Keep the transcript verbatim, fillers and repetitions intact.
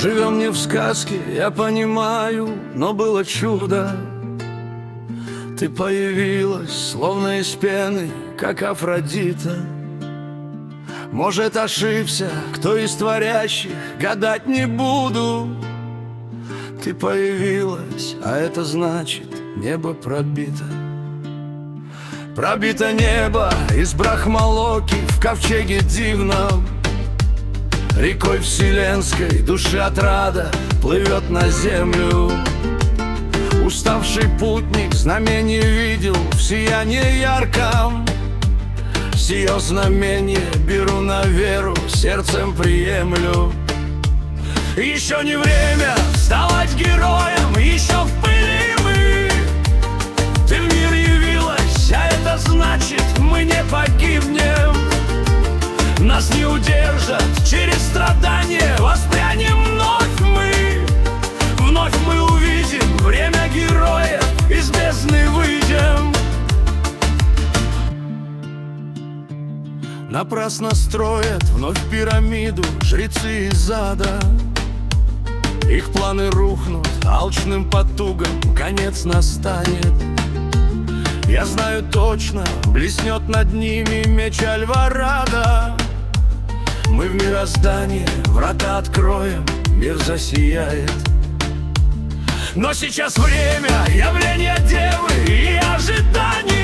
Живем не в сказке, я понимаю, но было чудо. Ты появилась, словно из пены, как Афродита. Может, ошибся, кто из творящих, гадать не буду. Ты появилась, а это значит, небо пробито. Пробито небо из Брахмалоки в ковчеге дивном. Рекой вселенской души отрада плывет на землю. Уставший путник знамений видел в сиянии ярком. Сие знамение беру на веру, сердцем приемлю. Еще не время вставать героем, еще в пыли мы. Ты в мир явилась, а это значит, мы не погибнем. Нас не удержат, через страдания воспрянем вновь мы. Вновь мы увидим время героев, из бездны выйдем. Напрасно строят вновь пирамиду жрецы из ада. Их планы рухнут, алчным потугам конец настанет. Я знаю точно, блеснет над ними меч Альварадо. Мы в мироздании врата откроем, мир засияет. Но сейчас время явления девы и ожидания.